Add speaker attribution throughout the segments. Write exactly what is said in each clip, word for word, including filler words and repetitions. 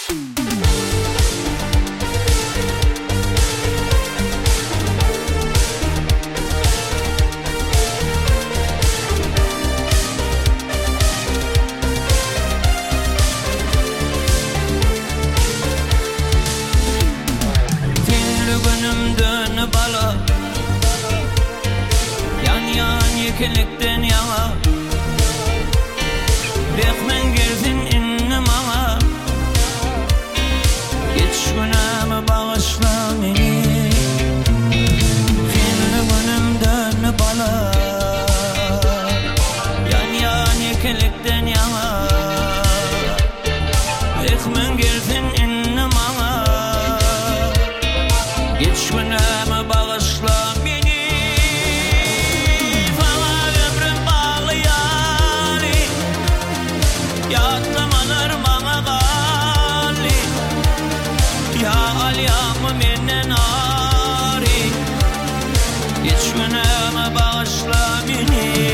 Speaker 1: Bala yan yan yekelikten yana Bekmen gelsin innim ama Geç günahımı bağışla beni Finli günümden bala yan yan yekelikten yana Bekmen gelsin innim ama Geç günahımı bağışla beni Sana ömrüm bağlı yani Yatlamalar bana gali Ya alyamı menden ari Geç günahımı bağışla beni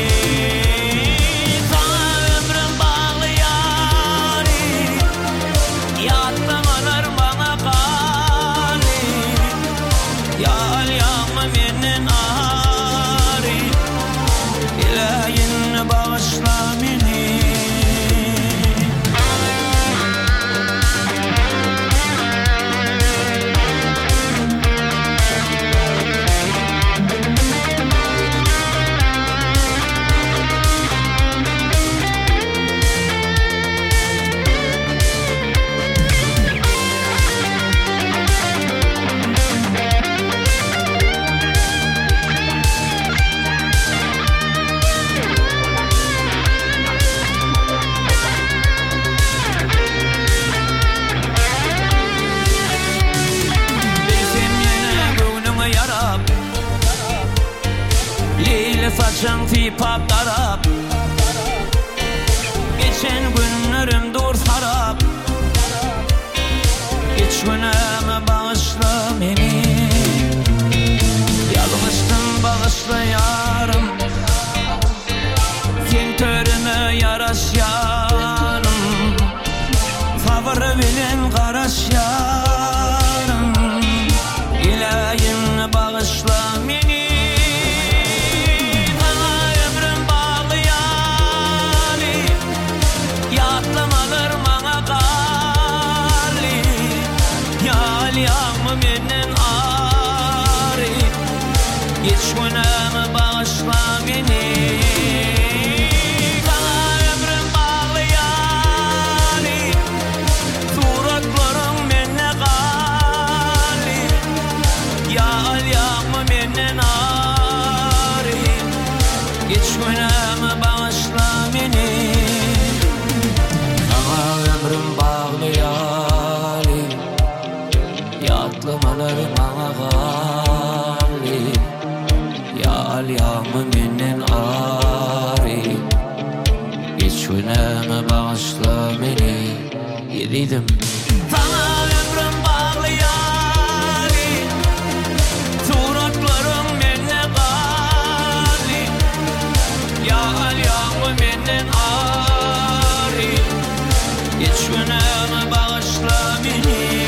Speaker 1: Sana ömrüm bağlı yani Yatlamalar bana gali Ya alyamı menden ari İlahin bağışla beni Saçın tipap darap Geçen günlerim dur sarap Geç günahımı bağışla beni Yalmıştım bağışla yarım Sen törüme yaraş yarım Favori bilen karaş yarım İlahin bağışla beni Yatlamalar bana gali Ya alyamı menden ari Geç günahımı bağışla beni Sana ömrüm bağlı yani Suratlarım menne gali Ya alyamı menden ari Geç günahımı bağışla beni Ömrüm bağlı yâli Yatlamalar bana gali Ya alyamı menden ari Geç günahımı bağışla beni Yediydim Sana ömrüm bağlı yâli Suratlarım menne gali Ya alyamı menden ari Geç günahımı bağışla beni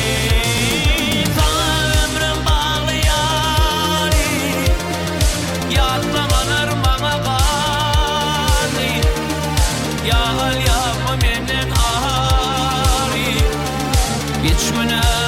Speaker 1: Sana ömrüm bağlı yani Yatlamalar bana gali Ya alyamı menden ari Geç günahımı